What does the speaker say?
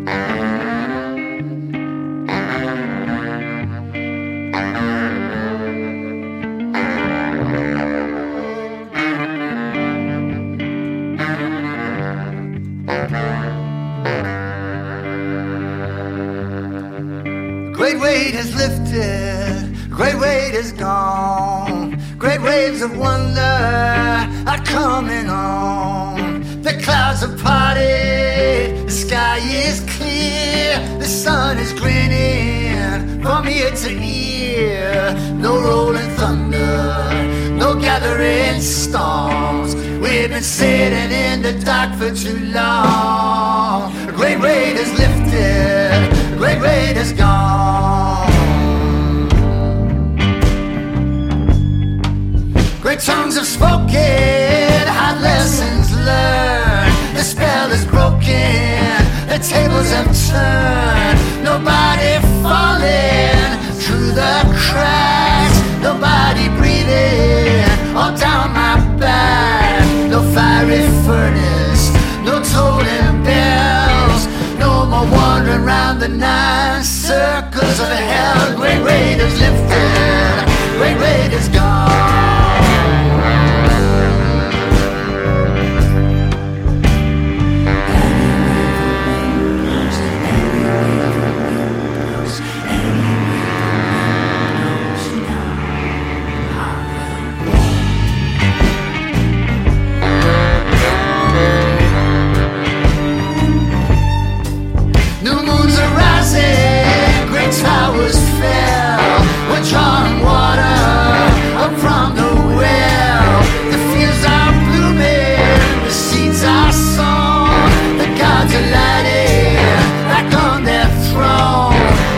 Great weight has lifted, great weight is gone. Great waves of wonder are coming on. The clouds have parted, the sky is clear, the sun is grinning from ear to ear. No rolling thunder, no gathering storms. We've been sitting in the dark for too long. A great weight is lifted, a great weight is gone. Great tongues have spoken, hard lessons learned. The spell is broken, the tables have turned. Nobody falling through the cracks, nobody breathing all down my back. No fiery furnace, no tolling bells, no more wandering round the 9 circles of hell. Great weight is lifted.